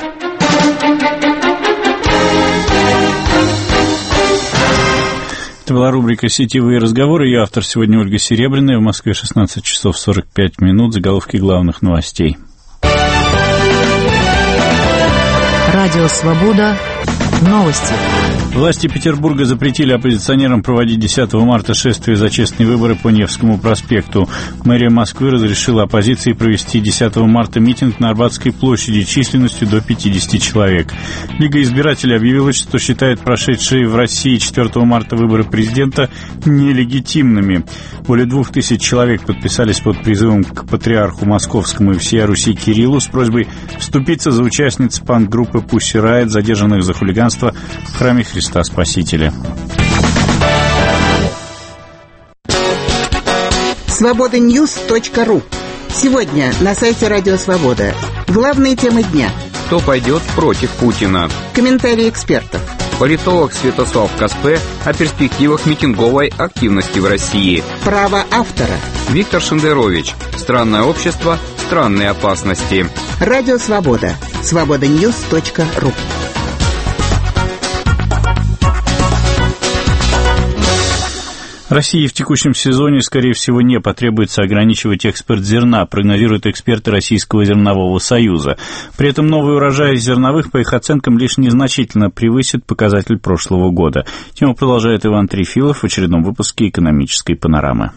A: Это была рубрика «Сетевые разговоры». Ее автор сегодня Ольга Серебряная. В Москве шестнадцать часов сорок пять минут. Заголовки главных новостей.
F: Радио «Свобода». Новости.
A: Власти Петербурга запретили оппозиционерам проводить десятого марта шествие за честные выборы по Невскому проспекту. Мэрия Москвы разрешила оппозиции провести десятого марта митинг на Арбатской площади численностью до пятидесяти человек. Лига избирателей объявила, что считает прошедшие в России четвёртого марта выборы президента нелегитимными. Более двух тысяч человек подписались под призывом к патриарху Московскому и всея Руси Кириллу с просьбой вступиться за участниц панк-группы Pussy Riot, задержанных за хулиганство в храме Христа Спасителя.
T: свобода ньюс точка ру. Сегодня на сайте Радио Свобода. Главные темы дня.
U: Кто пойдет против Путина?
T: Комментарии экспертов.
U: Политолог Святослав Каспе о перспективах митинговой активности в России.
T: Право автора.
U: Виктор Шендерович. Странное общество, странные опасности.
T: Радио Свобода. свобода ньюс точка ру.
A: России в текущем сезоне, скорее всего, не потребуется ограничивать экспорт зерна, прогнозируют эксперты Российского зернового союза. При этом новый урожай зерновых, по их оценкам, лишь незначительно превысит показатель прошлого года. Тему продолжает Иван Трефилов в очередном выпуске «Экономической панорамы».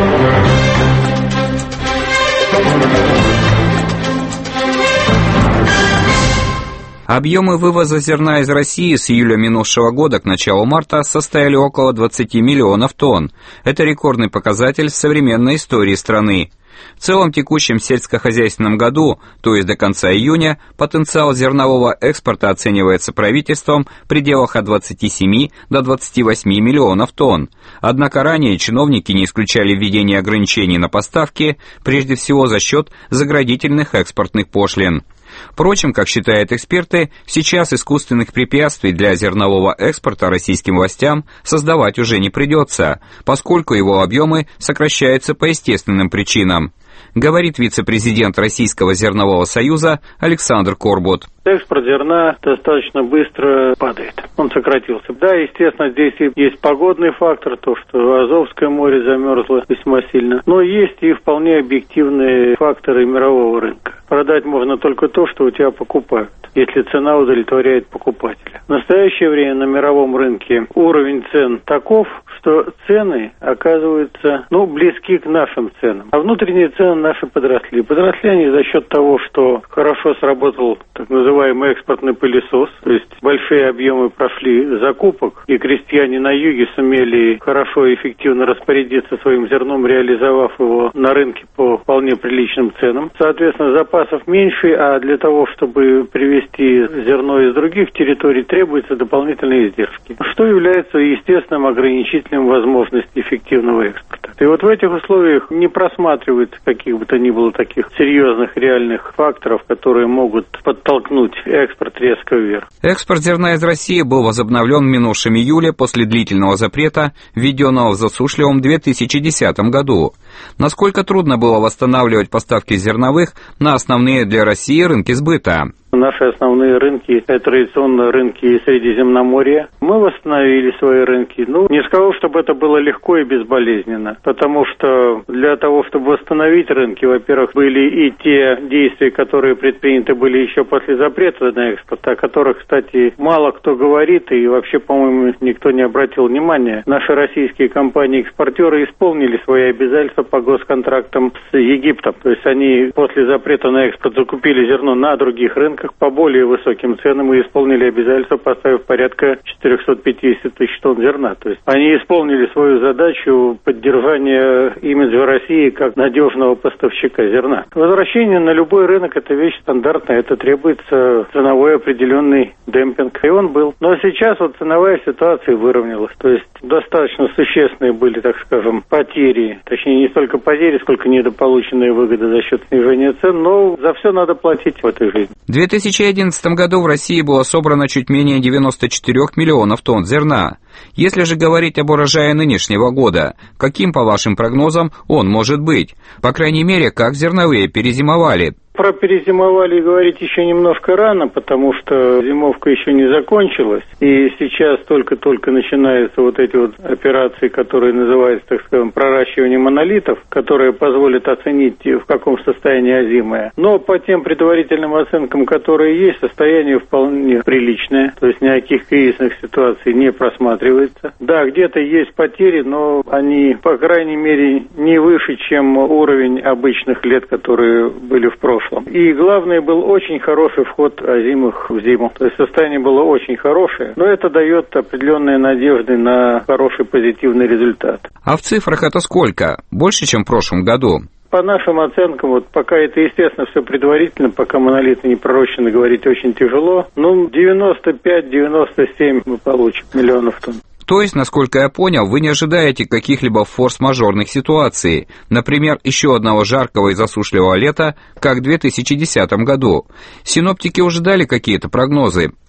U: Объемы вывоза зерна из России с июля минувшего года к началу марта составили около двадцать миллионов тонн. Это рекордный показатель в современной истории страны. В целом текущем сельскохозяйственном году, то есть до конца июня, потенциал зернового экспорта оценивается правительством в пределах от двадцати семи до двадцати восьми миллионов тонн. Однако ранее чиновники не исключали введение ограничений на поставки, прежде всего за счет заградительных экспортных пошлин. Впрочем, как считают эксперты, сейчас искусственных препятствий для зернового экспорта российским властям создавать уже не придется, поскольку его объемы сокращаются по естественным причинам, говорит вице-президент Российского зернового союза Александр Корбут.
V: Экспорт зерна достаточно быстро падает. Он сократился. Да, естественно, здесь и есть погодный фактор, то, что Азовское море замерзло весьма сильно. Но есть и вполне объективные факторы мирового рынка. Продать можно только то, что у тебя покупают, если цена удовлетворяет покупателя. В настоящее время на мировом рынке уровень цен таков, что цены оказываются, ну, близки к нашим ценам. А внутренние цены наши подросли. Подросли они за счет того, что хорошо сработал так называемый экспортный пылесос, то есть большие объемы прошли закупок, и крестьяне на юге сумели хорошо и эффективно распорядиться своим зерном, реализовав его на рынке по вполне приличным ценам. Соответственно, запасов меньше, а для того, чтобы привезти зерно из других территорий, требуются дополнительные издержки, что является естественным ограничителем возможности эффективного экспорта. И вот в этих условиях не просматривается каких бы то ни было таких серьезных реальных факторов, которые могут подтолкнуть экспорт резко вверх.
U: Экспорт зерна из России был возобновлен в минувшем июле после длительного запрета, введенного в засушливом две тысячи десятом году. Насколько трудно было восстанавливать поставки зерновых на основные для России рынки сбыта?
V: Наши основные рынки – это традиционно рынки Средиземноморья. Мы восстановили свои рынки. Ну, не скажу, чтобы это было легко и безболезненно, потому что для того, чтобы восстановить рынки, во-первых, были и те действия, которые предприняты были еще после запрета на экспорт, о которых, кстати, мало кто говорит, и вообще, по-моему, никто не обратил внимания. Наши российские компании-экспортеры исполнили свои обязательства по госконтрактам с Египтом. То есть они после запрета на экспорт закупили зерно на других рынках по более высоким ценам и исполнили обязательства, поставив порядка четыреста пятьдесят тысяч тонн зерна. То есть они исполнили свою задачу поддержания имиджа России как надежного поставщика зерна. Возвращение на любой рынок – это вещь стандартная, это требуется ценовой определенный демпинг, и он был. Но сейчас вот ценовая ситуация выровнялась, то есть достаточно существенные были, так скажем, потери, точнее не столько потери, сколько недополученные выгоды за счет снижения цен, но за все надо платить в этой жизни.
U: В две тысячи одиннадцатом году в России было собрано чуть менее девяноста четырёх миллионов тонн зерна. Если же говорить об урожае нынешнего года, каким, по вашим прогнозам, он может быть? По крайней мере, как зерновые перезимовали?
V: Про перезимовали говорить еще немножко рано, потому что зимовка еще не закончилась, и сейчас только-только начинаются вот эти вот операции, которые называются, так скажем, проращивание монолитов, которые позволят оценить, в каком состоянии озимая. Но по тем предварительным оценкам, которые есть, состояние вполне приличное, то есть никаких кризисных ситуаций не просматривается. Да, где-то есть потери, но они, по крайней мере, не выше, чем уровень обычных лет, которые были в прошлом. И главное, был очень хороший вход озимых в зиму. То есть состояние было очень хорошее, но это дает определенные надежды на хороший позитивный результат.
U: А в цифрах это сколько? Больше, чем в прошлом году?
V: По нашим оценкам, вот пока это, естественно, все предварительно, пока монолиты не пророщены, говорить очень тяжело. Ну, девяносто пять - девяносто семь мы получим миллионов тонн.
U: То есть, насколько я понял, вы не ожидаете каких-либо форс-мажорных ситуаций, например, еще одного жаркого и засушливого лета, как в две тысячи десятом году. Синоптики уже дали какие-то прогнозы.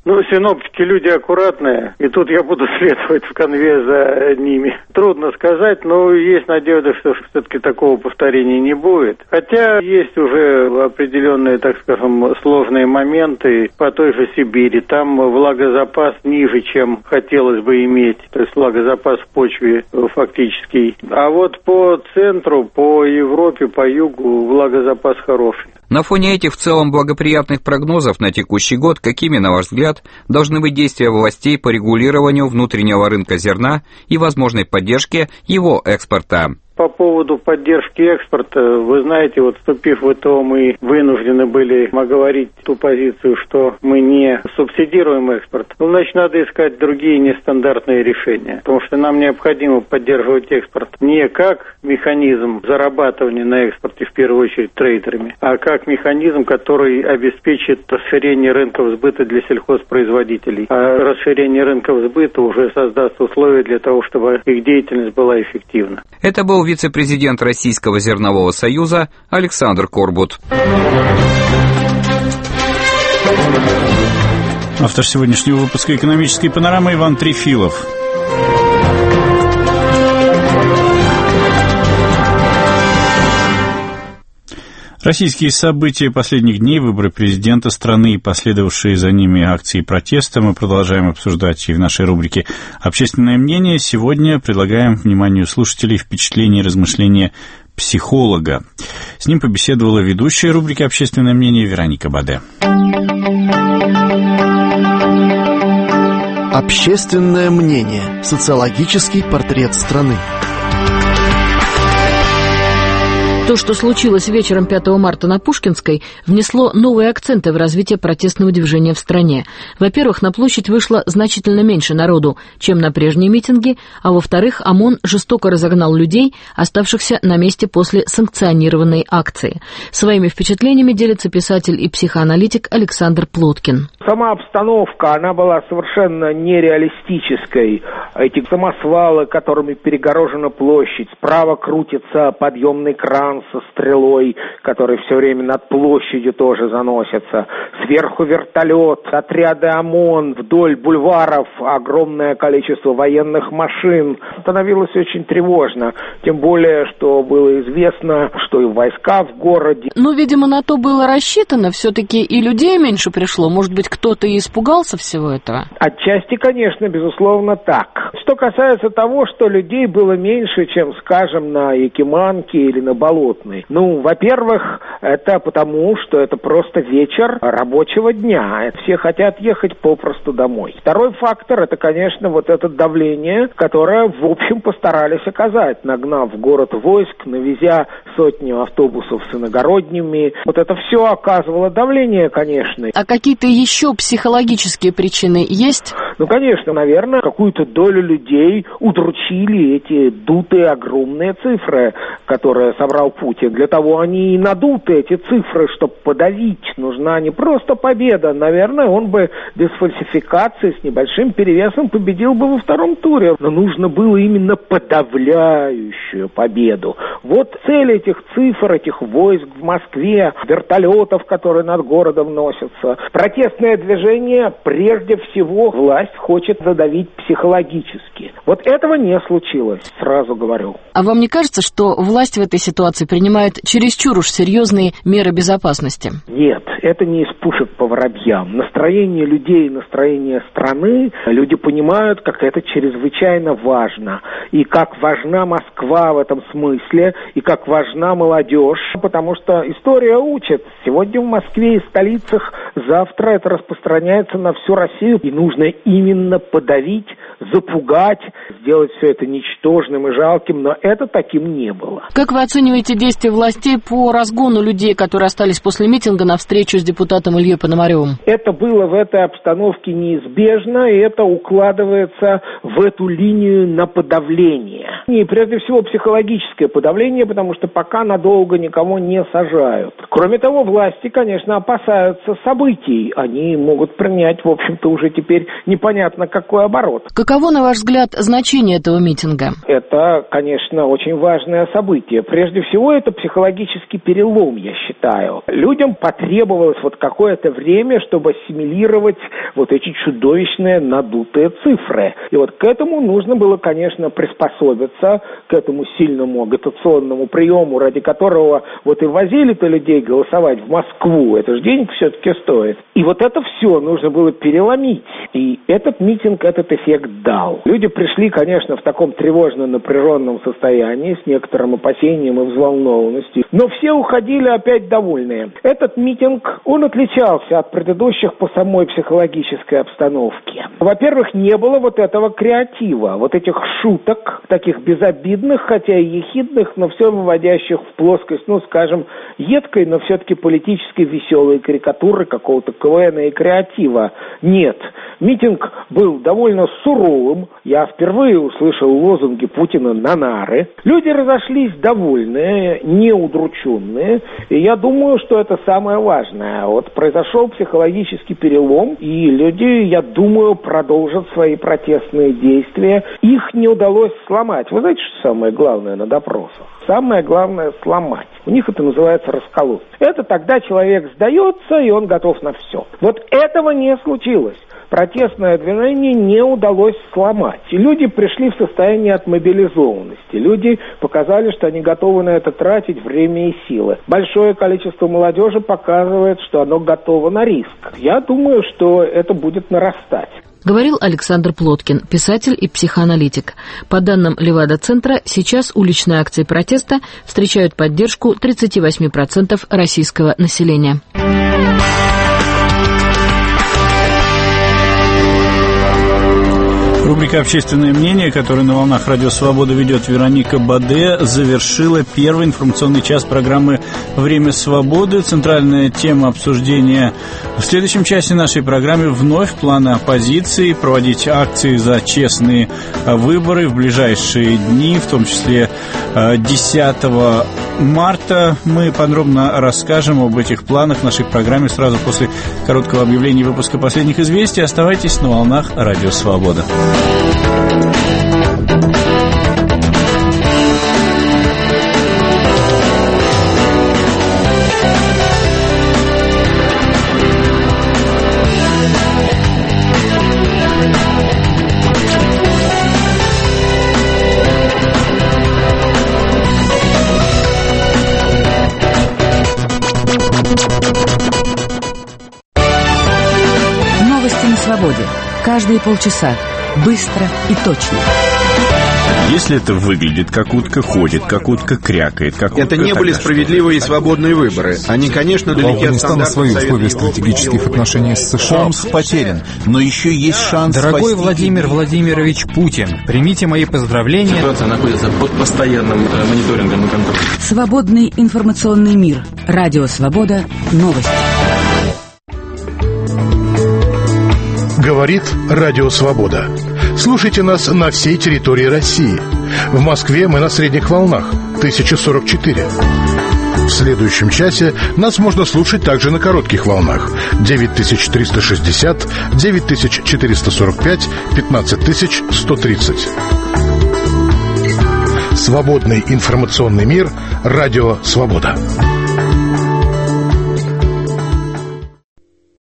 V: Ну, синоптики люди аккуратные, и тут я буду следовать в конве за ними. Трудно сказать, но есть надежда, что все-таки такого повторения не будет. Хотя есть уже определенные, так скажем, сложные моменты по той же Сибири. Там влагозапас ниже, чем хотелось бы иметь, то есть влагозапас в почве фактически. А вот по центру, по Европе, по югу влагозапас хороший.
U: На фоне этих в целом благоприятных прогнозов на текущий год, какими, на ваш взгляд, должны быть действия властей по регулированию внутреннего рынка зерна и возможной поддержке его экспорта?
V: По поводу поддержки экспорта, вы знаете, вот вступив в ИТО, мы вынуждены были оговорить ту позицию, что мы не субсидируем экспорт. Ну, значит, надо искать другие нестандартные решения, потому что нам необходимо поддерживать экспорт не как механизм зарабатывания на экспорте, в первую очередь трейдерами, а как механизм, который обеспечит расширение рынков сбыта для сельхозпроизводителей. А расширение рынков сбыта уже создаст условия для того, чтобы их деятельность была эффективна.
U: Это был вице-президент Российского зернового союза Александр Корбут.
A: Автор сегодняшнего выпуска «Экономической панорамы» Иван Трефилов. Российские события последних дней, выборы президента страны и последовавшие за ними акции протеста мы продолжаем обсуждать и в нашей рубрике «Общественное мнение». Сегодня предлагаем вниманию слушателей впечатления и размышления психолога. С ним побеседовала ведущая рубрики «Общественное мнение» Вероника Баде.
C: Общественное мнение. Социологический портрет страны.
F: То, что случилось вечером пятого марта на Пушкинской, внесло новые акценты в развитие протестного движения в стране. Во-первых, на площадь вышло значительно меньше народу, чем на прежние митинги, а во-вторых, ОМОН жестоко разогнал людей, оставшихся на месте после санкционированной акции. Своими впечатлениями делится писатель и психоаналитик Александр Плоткин.
D: Сама обстановка, она была совершенно нереалистической. Эти самосвалы, которыми перегорожена площадь, справа крутится подъемный кран со стрелой, который все время над площадью тоже заносится. Сверху вертолет, отряды ОМОН, вдоль бульваров огромное количество военных машин. Становилось очень тревожно. Тем более, что было известно, что и войска в городе.
F: Ну, видимо, на то было рассчитано. Все-таки и людей меньше пришло. Может быть, кто-то и испугался всего этого?
D: Отчасти, конечно, безусловно, так. Что касается того, что людей было меньше, чем, скажем, на Якиманке или на Болотной. Ну, во-первых, это потому, что это просто вечер рабочего дня. Все хотят ехать попросту домой. Второй фактор, это, конечно, вот это давление, которое, в общем, постарались оказать, нагнав город войск, навезя сотню автобусов с иногородними. Вот это все оказывало давление, конечно.
F: А какие-то еще психологические причины есть?
D: Ну, конечно, наверное, какую-то долю людей удручили эти дутые огромные цифры, которые собрал Путин. Для того они и надуты, эти цифры, чтобы подавить. Нужна не просто победа. Наверное, он бы без фальсификации, с небольшим перевесом победил бы во втором туре. Но нужно было именно подавляющую победу. Вот цель этих цифр, этих войск в Москве, вертолетов, которые над городом носятся. Протестное движение, прежде всего, власть хочет задавить психологически. Вот этого не случилось, сразу говорю.
F: А вам не кажется, что власть в этой ситуации принимает чересчур уж серьезные меры безопасности?
D: Нет, это не из пушек по воробьям. Настроение людей, настроение страны, люди понимают, как это чрезвычайно важно. И как важна Москва в этом смысле, и как важна молодежь, потому что история учит. Сегодня в Москве и столицах, завтра это распространяется на всю Россию. И нужно именно подавить, запугать, сделать все это ничтожным и жалким, но это таким не было.
F: Как вы оцениваете действия властей по разгону людей, которые остались после митинга на встречу с депутатом Ильей Пономаревым?
D: Это было в этой обстановке неизбежно, и это укладывается в эту линию на подавление. И прежде всего психологическое подавление, потому что пока надолго никого не сажают. Кроме того, власти, конечно, опасаются событий. событий, они могут принять, в общем-то, уже теперь непонятно какой оборот.
F: Каково, на ваш взгляд, значение этого митинга?
D: Это, конечно, очень важное событие. Прежде всего, это психологический перелом, я считаю. Людям потребовалось вот какое-то время, чтобы ассимилировать вот эти чудовищные надутые цифры. И вот к этому нужно было, конечно, приспособиться, к этому сильному агитационному приему, ради которого вот и возили-то людей голосовать в Москву. Это же денег все-таки стоит. И вот это все нужно было переломить. И этот митинг этот эффект дал. Люди пришли, конечно, в таком тревожно-напряженном состоянии, с некоторым опасением и взволнованностью. Но все уходили опять довольные. Этот митинг, он отличался от предыдущих по самой психологической обстановке. Во-первых, не было вот этого креатива, вот этих шуток, таких безобидных, хотя и ехидных, но все выводящих в плоскость, ну, скажем, едкой, но все-таки политически веселой карикатуры какого-то КВН и креатива. Нет. Митинг был довольно суровым. Я впервые услышал лозунги Путина на нары. Люди разошлись довольные, не удрученные. И я думаю, что это самое важное. Вот произошел психологический перелом, и люди, я думаю, продолжат свои протестные действия. Их не удалось сломать. Вы знаете, что самое главное на допросах? Самое главное – сломать. У них это называется расколоть. Это тогда человек сдается, и он готов на все. Вот этого не случилось. Протестное движение не удалось сломать. И люди пришли в состояние отмобилизованности. Люди показали, что они готовы на это тратить время и силы. Большое количество молодежи показывает, что оно готово на риск. Я думаю, что это будет нарастать.
F: Говорил Александр Плоткин, писатель и психоаналитик. По данным Левада-центра, сейчас уличные акции протеста встречают поддержку тридцать восемь процентов российского населения.
A: Рубрика «Общественное мнение», которую на волнах Радио Свобода ведет Вероника Баде, завершила первый информационный час программы «Время свободы». Центральная тема обсуждения в следующем часе нашей программы вновь планы оппозиции проводить акции за честные выборы в ближайшие дни, в том числе десятого марта. Мы подробно расскажем об этих планах в нашей программе сразу после короткого объявления выпуска последних известий. Оставайтесь на волнах Радио Свобода.
B: Новости на свободе. Каждые полчаса. Быстро и точно.
A: Если это выглядит, как утка ходит, как утка крякает, как
E: это
A: утка,
E: не были справедливые и свободные выборы. Они, конечно, далеки от стандартов
N: свои условия стратегических отношений с США.
R: Хомск потерян, но еще есть шанс.
W: Дорогой
R: спасти...
W: Владимир Владимирович Путин, примите мои поздравления.
X: Ситуация находится под постоянным мониторингом и контролем.
B: Свободный информационный мир. Радио Свобода. Новости.
Y: Говорит Радио Свобода. Слушайте нас на всей территории России. В Москве мы на средних волнах тысяча сорок четыре. В следующем часе нас можно слушать также на коротких волнах девять тысяч триста шестьдесят, девять тысяч четыреста сорок пять, пятнадцать тысяч сто тридцать. Свободный информационный мир. Радио Свобода.